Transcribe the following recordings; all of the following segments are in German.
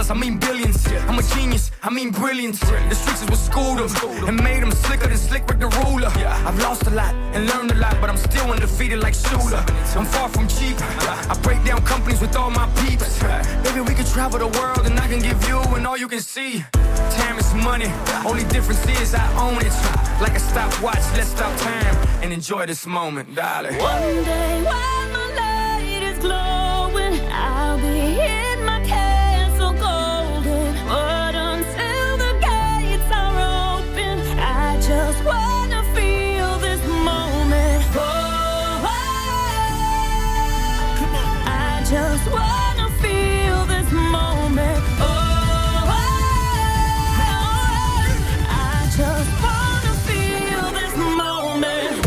dollars, I mean billions. I'm a genius, I mean brilliance. The streets is what schooled them and made them slicker than Slick Rick the Ruler. I've lost a lot and learned a lot, but I'm still undefeated like Shooter. I'm far from cheap. I break down companies with all my peeps. Maybe we could travel the world and I can give you and all you can see. Time is money, only difference is I own it. Like a stopwatch, let's stop time and enjoy this moment, darling. One day while my light is glowing, I'll be in my castle golden. But until the gates are open, I just wanna feel this moment. Oh, I just wanna feel this moment. Oh, I just wanna feel this moment.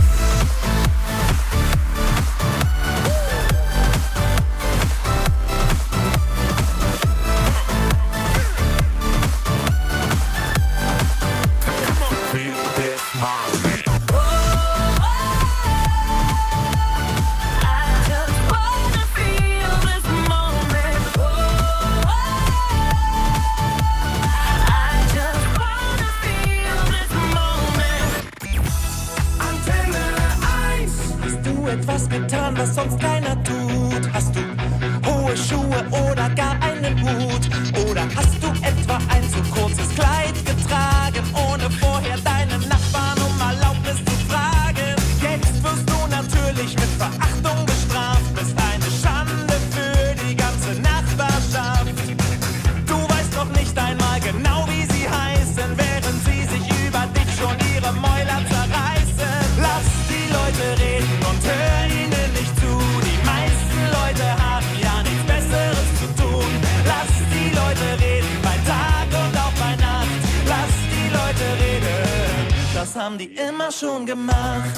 Etwas getan, was sonst keiner tut? Hast du hohe Schuhe oder gar einen Hut? Oder hast du etwa ein zu kurzes Kleid getragen, ohne vorher deinen Nachbarn um Erlaubnis zu fragen? Jetzt wirst du natürlich mit Verachtung bestraft, bist eine Schande für die ganze Nachbarschaft. Du weißt noch nicht einmal genau, wie sie heißen, während sie sich über dich schon ihre Mäuler zerreißen. Lass die Leute reden und hör ihnen nicht zu. Die meisten Leute haben ja nichts Besseres zu tun. Lass die Leute reden bei Tag und auch bei Nacht. Lass die Leute reden, das haben die immer schon gemacht.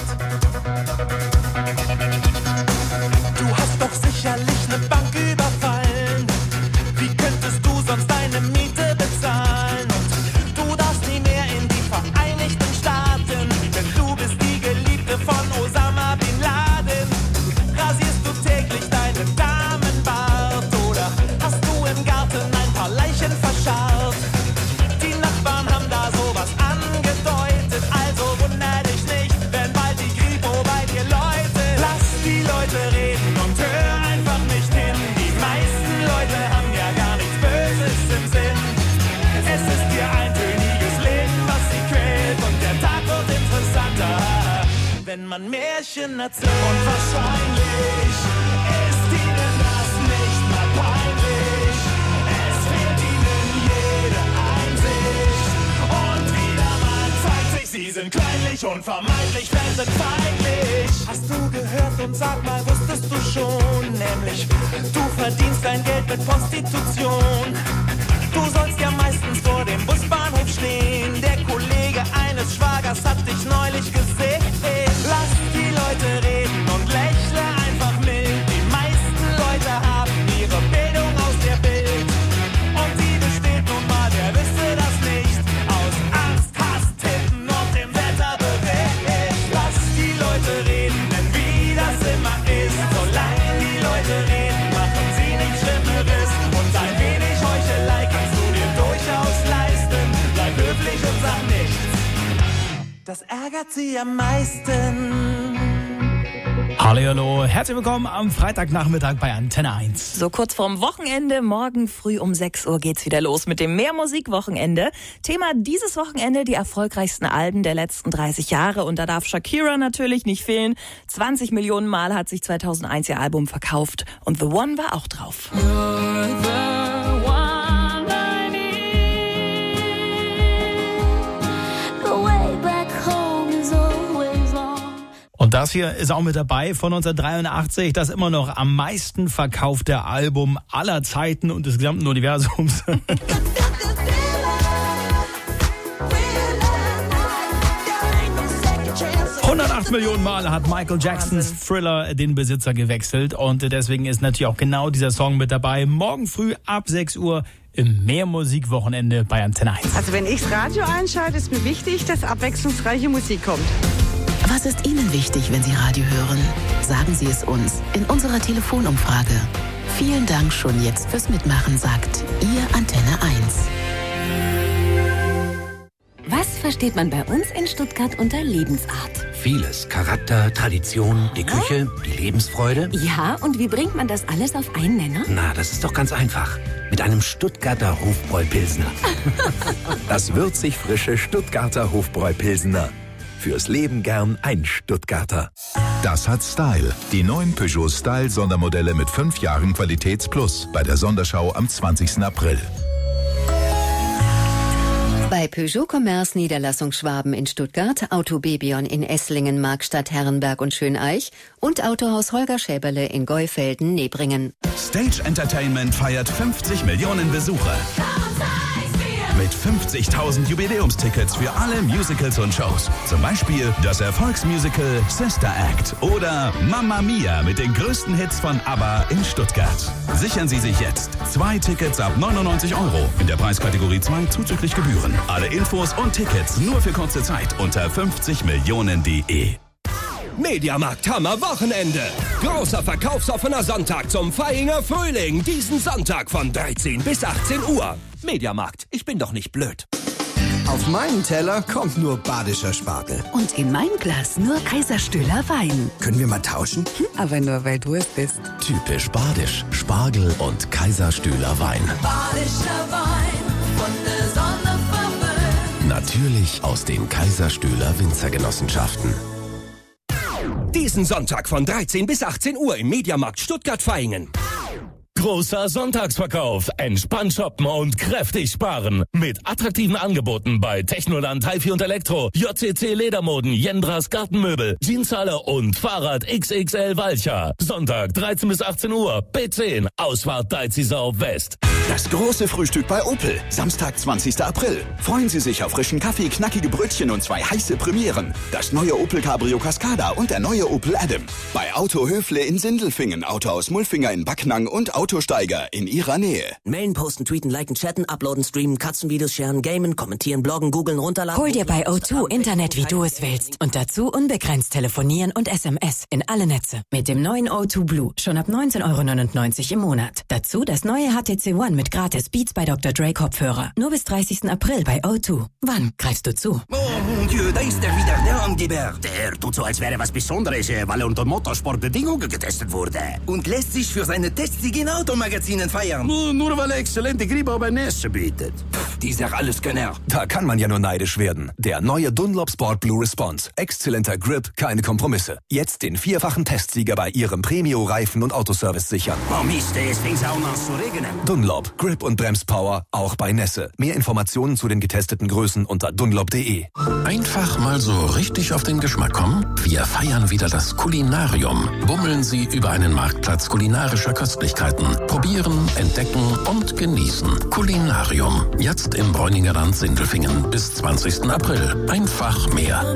Du hast doch sicherlich eine Bank überfallen. Wie könntest du sonst deine Miete bezahlen? Und du darfst nie mehr in die Vereinigten Staaten, denn du bist die Geliebte von Osama Bin Laden. Rasierst du täglich deinen Damenbart oder hast du im Garten ein paar Leichen verscharrt? Die Nachbarn haben da sowas angedeutet, also wunder dich nicht, wenn bald die Kripo bei dir läutet. Lass die Leute reden und hör einfach nicht hin. Die meisten Leute haben ja gar nichts Böses im Sinn. Es ist ihr eintöniges Leben, was sie quält, und der Tag wird interessanter, wenn man Märchen erzählt. Und wahrscheinlich ist ihnen das nicht mal peinlich. Es fehlt ihnen jede Einsicht. Und wieder mal zeigt sich, sie sind kleinlich und vermeintlich fremdenfeindlich. Hast du gehört und sag mal, wusstest du schon? Nämlich, du verdienst dein Geld mit Prostitution. Du sollst ja meistens vor dem Busbahnhof stehen. Der Kollege eines Schwagers hat dich neulich gesehen. Lass die Leute reden und lächle einfach mild. Die meisten Leute haben ihre Bildung aus der Bild. Und die besteht nun mal, wer wüsste das nicht, aus Angst, Hass, Titten und dem Wetterbericht. Lass die Leute reden, denn wie das immer ist, solange die Leute reden, machen sie nichts Schlimmeres. Und ein wenig Heuchelei kannst du dir durchaus leisten. Bleib höflich und sag nichts, das ärgert sie am meisten. Hallo, herzlich willkommen am Freitagnachmittag bei Antenne 1. So kurz vorm Wochenende, morgen früh um 6 Uhr geht's wieder los mit dem Mehrmusik-Wochenende. Thema dieses Wochenende, die erfolgreichsten Alben der letzten 30 Jahre. Und da darf Shakira natürlich nicht fehlen. 20 Millionen Mal hat sich 2001 ihr Album verkauft. Und The One war auch drauf. Und das hier ist auch mit dabei von 1983, das immer noch am meisten verkaufte Album aller Zeiten und des gesamten Universums. 108 Millionen Mal hat Michael Jacksons Thriller den Besitzer gewechselt und deswegen ist natürlich auch genau dieser Song mit dabei. Morgen früh ab 6 Uhr im Mehrmusikwochenende bei Antenne 1. Also wenn ich das Radio einschalte, ist mir wichtig, dass abwechslungsreiche Musik kommt. Was ist Ihnen wichtig, wenn Sie Radio hören? Sagen Sie es uns in unserer Telefonumfrage. Vielen Dank schon jetzt fürs Mitmachen, sagt Ihr Antenne 1. Was versteht man bei uns in Stuttgart unter Lebensart? Vieles. Charakter, Tradition, die Küche, die Lebensfreude. Ja, und wie bringt man das alles auf einen Nenner? Na, das ist doch ganz einfach. Mit einem Stuttgarter Hofbräu-Pilsner. Das würzig frische Stuttgarter Hofbräu-Pilsner. Fürs Leben gern ein Stuttgarter. Das hat Style. Die neuen Peugeot Style Sondermodelle mit 5 Jahren Qualitätsplus bei der Sonderschau am 20. April. Bei Peugeot Commerce Niederlassung Schwaben in Stuttgart, Auto Bebion in Esslingen, Markstadt, Herrenberg und Schöneich und Autohaus Holger Schäberle in Geufelden, Nebringen. Stage Entertainment feiert 50 Millionen Besucher. Mit 50.000 Jubiläumstickets für alle Musicals und Shows. Zum Beispiel das Erfolgsmusical Sister Act oder Mamma Mia mit den größten Hits von ABBA in Stuttgart. Sichern Sie sich jetzt 2 Tickets ab 99 €. In der Preiskategorie 2 zuzüglich Gebühren. Alle Infos und Tickets nur für kurze Zeit unter 50millionen.de. Mediamarkt Hammer Wochenende. Großer verkaufsoffener Sonntag zum Vaihingen Frühling. Diesen Sonntag von 13 bis 18 Uhr. Mediamarkt, ich bin doch nicht blöd. Auf meinen Teller kommt nur badischer Spargel. Und in mein Glas nur Kaiserstühler Wein. Können wir mal tauschen? Aber nur, weil du es bist. Typisch badisch. Spargel und Kaiserstühler Wein. Badischer Wein von der Sonne verwöhnt. Natürlich aus den Kaiserstühler Winzergenossenschaften. Diesen Sonntag von 13 bis 18 Uhr im Mediamarkt Stuttgart-Vaihingen. Großer Sonntagsverkauf. Entspannt shoppen und kräftig sparen. Mit attraktiven Angeboten bei Technoland, HiFi und Elektro, JCC Ledermoden, Jendras Gartenmöbel, Jeanshalle und Fahrrad XXL Walcher. Sonntag 13 bis 18 Uhr. B10. Ausfahrt Deizisau West. Das große Frühstück bei Opel. Samstag, 20. April. Freuen Sie sich auf frischen Kaffee, knackige Brötchen und 2 heiße Premieren. Das neue Opel Cabrio Cascada und der neue Opel Adam. Bei Auto Höfle in Sindelfingen, Autohaus Mulfinger in Backnang und Autosteiger in Ihrer Nähe. Mailen, posten, tweeten, liken, chatten, uploaden, streamen, Katzenvideos, sharen, gamen, kommentieren, bloggen, googeln, runterladen. Hol dir bei O2 Internet, wie du es willst. Und dazu unbegrenzt telefonieren und SMS in alle Netze. Mit dem neuen O2 Blue schon ab 19,99 € im Monat. Dazu das neue HTC One mit gratis Beats bei Dr. Dre Kopfhörer. Nur bis 30. April bei O2. Wann greifst du zu? Oh mon Dieu, da ist er wieder, der Angeber. Der tut so, als wäre was Besonderes, weil er unter Motorsportbedingungen getestet wurde. Und lässt sich für seine Testsiege in Automagazinen feiern. Nur weil er exzellente Gripper bei Nässe bietet. Dieser Alleskönner. Da kann man ja nur neidisch werden. Der neue Dunlop Sport Blue Response. Exzellenter Grip, keine Kompromisse. Jetzt den 4-fachen Testsieger bei Ihrem Premio-Reifen- und Autoservice sichern. Oh Mist, es fängt auch noch an zu regnen. Dunlop, Grip und Bremspower, auch bei Nässe. Mehr Informationen zu den getesteten Größen unter dunlop.de. Einfach mal so richtig auf den Geschmack kommen? Wir feiern wieder das Kulinarium. Bummeln Sie über einen Marktplatz kulinarischer Köstlichkeiten. Probieren, entdecken und genießen. Kulinarium. Jetzt im Bräuninger Land Sindelfingen bis 20. April. Einfach mehr.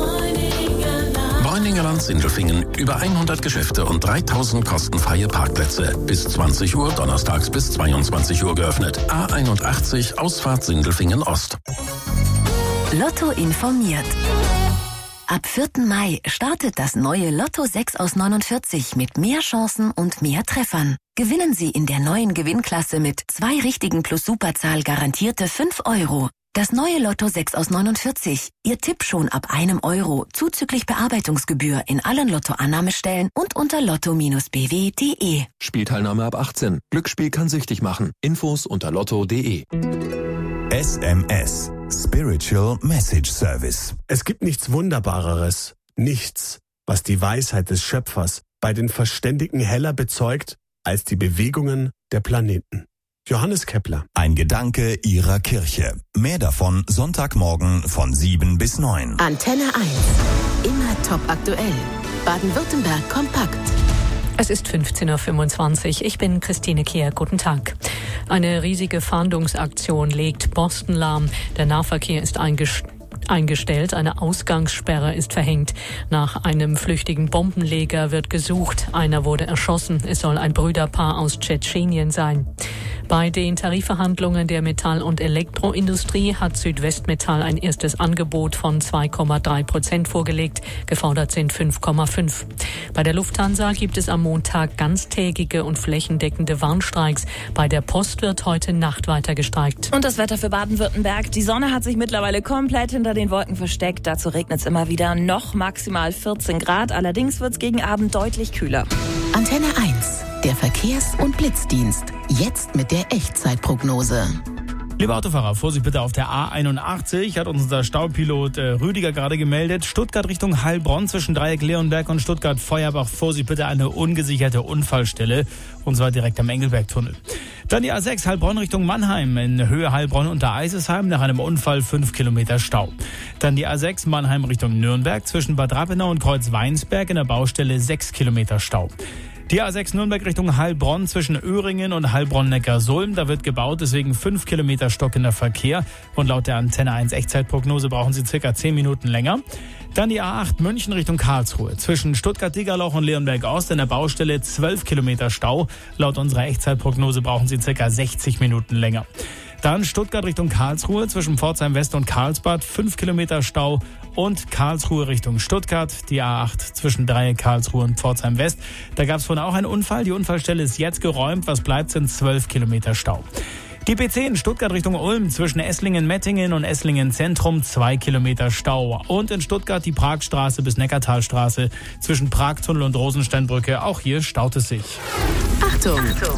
Bräuninger Land Sindelfingen. Über 100 Geschäfte und 3000 kostenfreie Parkplätze. Bis 20 Uhr, donnerstags bis 22 Uhr geöffnet. A81, Ausfahrt Sindelfingen Ost. Lotto informiert. Ab 4. Mai startet das neue Lotto 6 aus 49 mit mehr Chancen und mehr Treffern. Gewinnen Sie in der neuen Gewinnklasse mit 2 richtigen plus Superzahl garantierte 5 €. Das neue Lotto 6 aus 49. Ihr Tipp schon ab 1 €, zuzüglich Bearbeitungsgebühr in allen Lottoannahmestellen und unter lotto-bw.de. Spielteilnahme ab 18. Glücksspiel kann süchtig machen. Infos unter lotto.de. SMS. Spiritual Message Service. Es gibt nichts Wunderbareres, nichts, was die Weisheit des Schöpfers bei den Verständigen heller bezeugt, als die Bewegungen der Planeten. Johannes Kepler. Ein Gedanke Ihrer Kirche. Mehr davon Sonntagmorgen von 7 bis 9. Antenne 1. Immer top aktuell. Baden-Württemberg kompakt. Es ist 15:25 Uhr. Ich bin Christine Kehr. Guten Tag. Eine riesige Fahndungsaktion legt Boston lahm. Der Nahverkehr ist eingestellt. Eine Ausgangssperre ist verhängt. Nach einem flüchtigen Bombenleger wird gesucht. Einer wurde erschossen. Es soll ein Brüderpaar aus Tschetschenien sein. Bei den Tarifverhandlungen der Metall- und Elektroindustrie hat Südwestmetall ein erstes Angebot von 2,3% vorgelegt. Gefordert sind 5,5. Bei der Lufthansa gibt es am Montag ganztägige und flächendeckende Warnstreiks. Bei der Post wird heute Nacht weiter gestreikt. Und das Wetter für Baden-Württemberg. Die Sonne hat sich mittlerweile komplett hinter den Wolken versteckt. Dazu regnet es immer wieder, noch maximal 14 Grad. Allerdings wird es gegen Abend deutlich kühler. Antenne 1, der Verkehrs- und Blitzdienst. Jetzt mit der Echtzeitprognose. Liebe Autofahrer, Vorsicht bitte auf der A81, hat uns unser Staupilot Rüdiger gerade gemeldet. Stuttgart Richtung Heilbronn zwischen Dreieck Leonberg und Stuttgart-Feuerbach. Vorsicht bitte, eine ungesicherte Unfallstelle, und zwar direkt am Engelbergtunnel. Dann die A6 Heilbronn Richtung Mannheim, in Höhe Heilbronn unter Eisesheim, nach einem Unfall 5 Kilometer Stau. Dann die A6 Mannheim Richtung Nürnberg zwischen Bad Rappenau und Kreuz-Weinsberg, in der Baustelle 6 Kilometer Stau. Die A6 Nürnberg Richtung Heilbronn zwischen Öhringen und Heilbronn-Neckarsulm. Da wird gebaut, deswegen 5 Kilometer stockender Verkehr. Und laut der Antenne 1 Echtzeitprognose brauchen Sie circa 10 Minuten länger. Dann die A8 München Richtung Karlsruhe. Zwischen Stuttgart-Diegerloch und Leonberg-Ost in der Baustelle 12 Kilometer Stau. Laut unserer Echtzeitprognose brauchen Sie circa 60 Minuten länger. Dann Stuttgart Richtung Karlsruhe, zwischen Pforzheim West und Karlsbad, 5 Kilometer Stau. Und Karlsruhe Richtung Stuttgart, die A8 zwischen Dreieck Karlsruhe und Pforzheim West. Da gab es vorhin auch einen Unfall. Die Unfallstelle ist jetzt geräumt. Was bleibt, sind 12 Kilometer Stau. Die B10 Stuttgart Richtung Ulm zwischen Esslingen-Mettingen und Esslingen-Zentrum 2 Kilometer Stau. Und in Stuttgart die Pragstraße bis Neckartalstraße zwischen Pragtunnel und Rosensteinbrücke. Auch hier staut es sich. Achtung!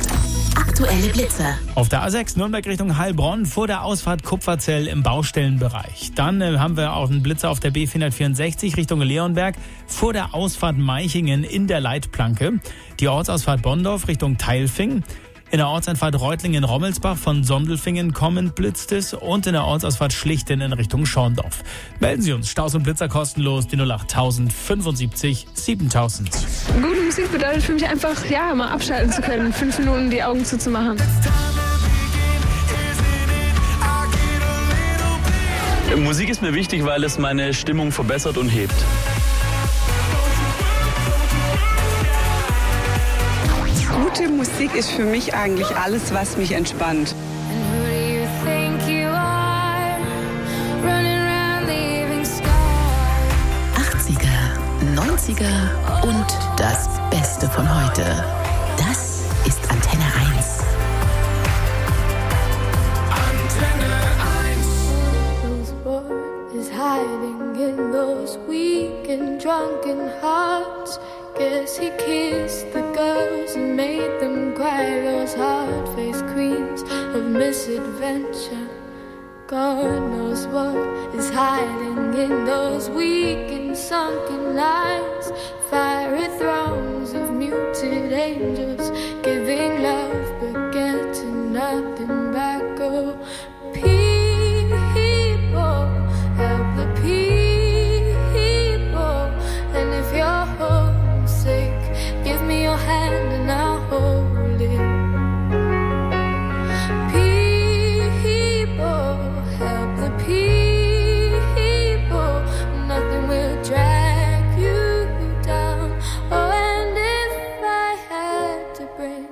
Aktuelle Blitzer. Auf der A6 Nürnberg Richtung Heilbronn vor der Ausfahrt Kupferzell im Baustellenbereich. Dann haben wir auch einen Blitzer auf der B464 Richtung Leonberg vor der Ausfahrt Meichingen in der Leitplanke. Die Ortsausfahrt Bonndorf Richtung Teilfing. In der Ortseinfahrt Reutlingen-Rommelsbach von Sondelfingen kommend blitzt es und in der Ortsausfahrt Schlichten in Richtung Schorndorf. Melden Sie uns, Staus und Blitzer kostenlos, die 08000 75 7000. Gute Musik bedeutet für mich einfach, mal abschalten zu können, 5 Minuten die Augen zuzumachen. Musik ist mir wichtig, weil es meine Stimmung verbessert und hebt. Gute Musik ist für mich eigentlich alles, was mich entspannt. 80er, 90er und das Beste von heute. Das ist Antenne 1. Antenne 1. Whose world is hiding in those weak and drunken hearts. Guess he kissed the girls and made them cry. Those hard-faced queens of misadventure. God knows what is hiding in those weak and sunken lines. Fiery thrones of muted angels giving love but getting nothing back. Oh, people, help the people. And if you're homesick, give me your hand and I'll hold it. People, help the people. Nothing will drag you down. Oh, and if I had to bring,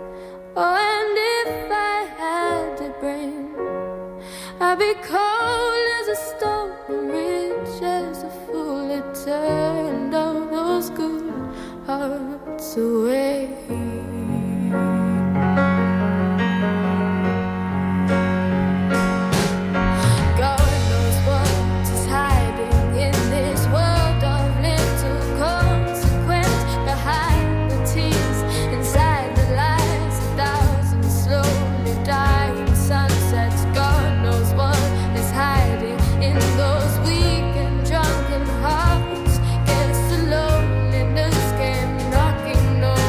I'd be cold as a stone and rich as a fool. It turned all those good hearts away. Knocking on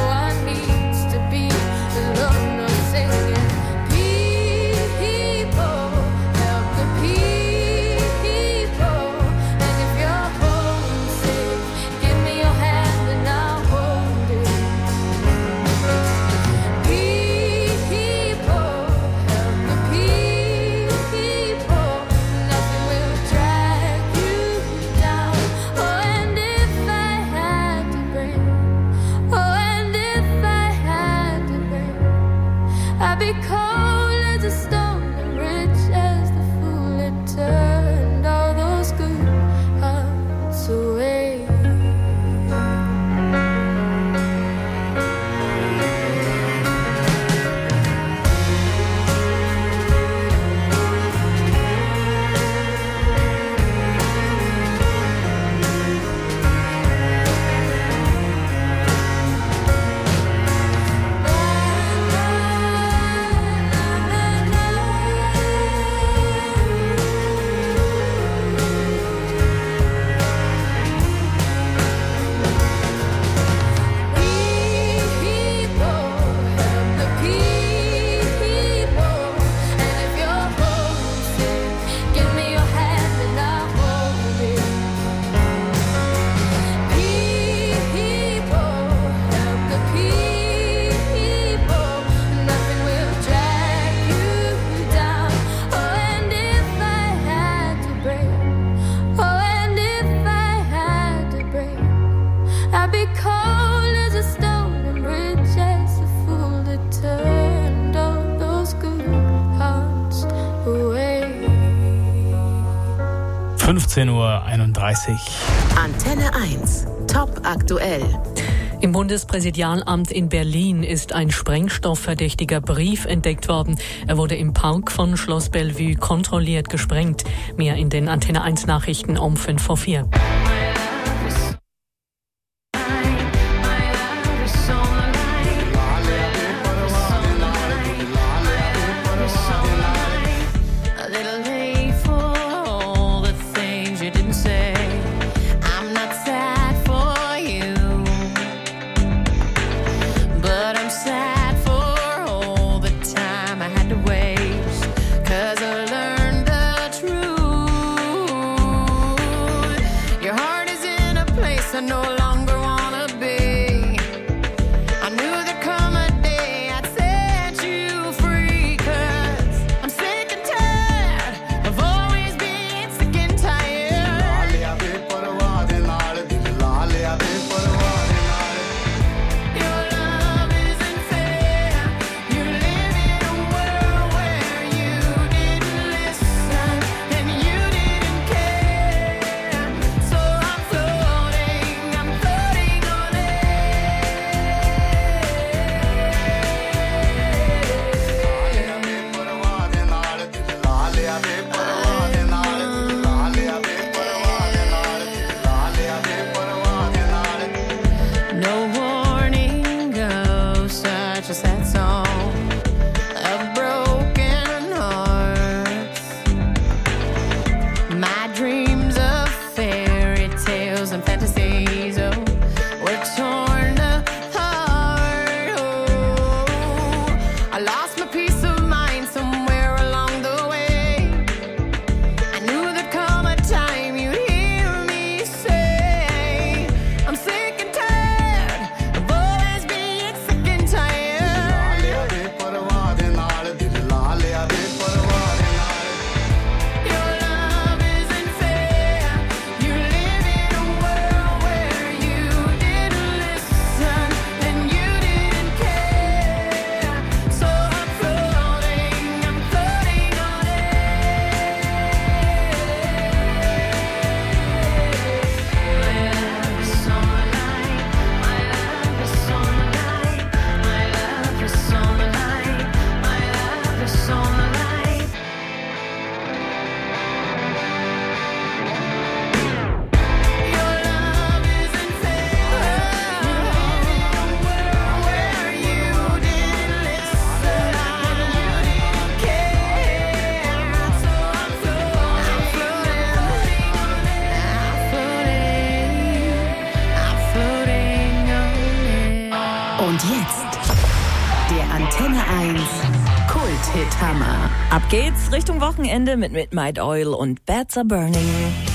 14:31 Uhr. Antenne 1. Top aktuell. Im Bundespräsidialamt in Berlin ist ein sprengstoffverdächtiger Brief entdeckt worden. Er wurde im Park von Schloss Bellevue kontrolliert gesprengt. Mehr in den Antenne 1 Nachrichten um 5:04. Und jetzt der Antenne 1 Kult-Hit-Hammer. Ab geht's Richtung Wochenende mit Midnight Oil und Beds Are Burning.